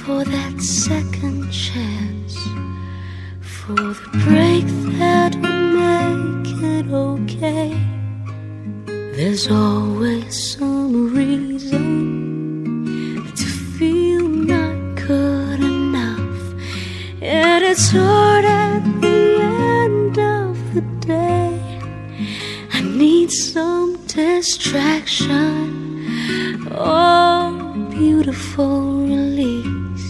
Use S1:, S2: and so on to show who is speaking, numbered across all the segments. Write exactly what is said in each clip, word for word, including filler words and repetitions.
S1: for that second chance, for the break that will make it okay. There's always some reason to feel not good enough, and it's hard at the end of the day. I need some distraction, oh, beautiful release.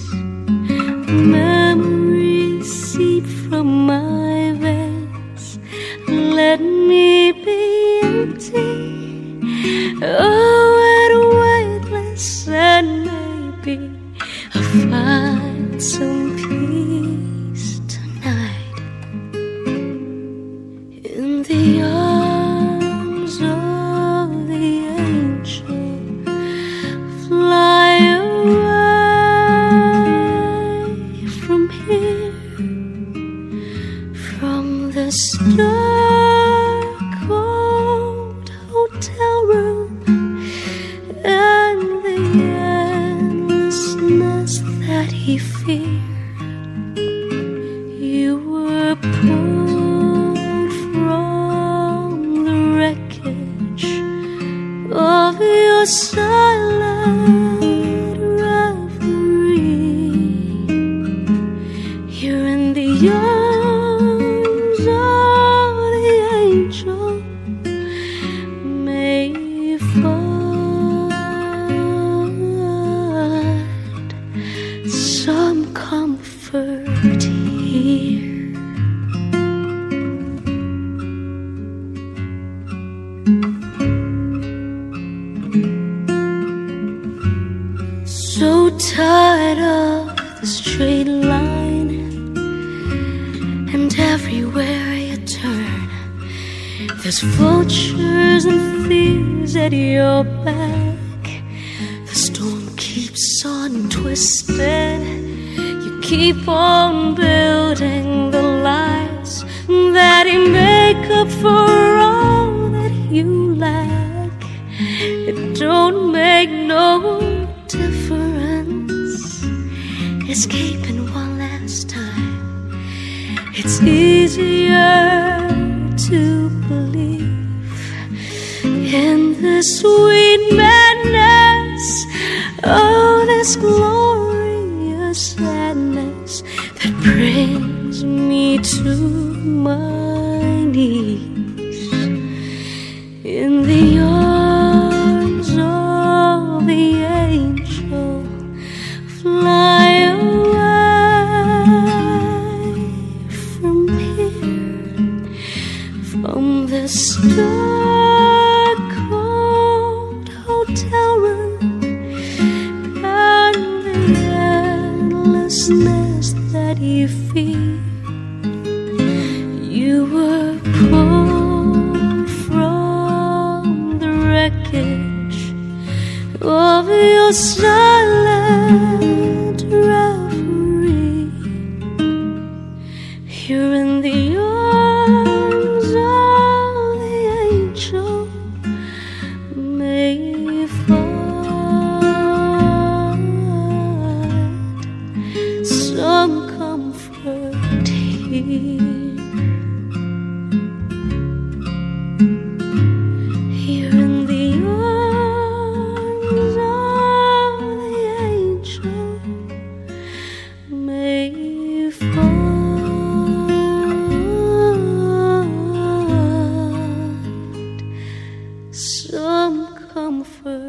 S1: Memories seep from my veins, let me be empty, oh, and weightless, and maybe I'll find some peace tonight in the arms of the angel. Fly away from here, from this dark, cold hotel room, and the endlessness that he feared. You were pulled from the wreckage of your silent reverie. You're in the arms of the angel. May you find some comfort here. So tired of the straight line, and everywhere you turn, there's vultures and thieves at your back. The storm keeps on twisting. You keep on building the lies that he make up for all that you lack. It don't make no difference escaping one last time. It's easier to believe in the sweet madness, oh, this glorious sadness that brings me to my knees in the arms of the angel. Fly away from here, from this dark, cold hotel room, and the endlessness that you feel. You were pulled from the wreckage of your silent reverie. You're in the arms of the angel. May you find some comfort here. You're in the arms of the angel. May you find some comfort.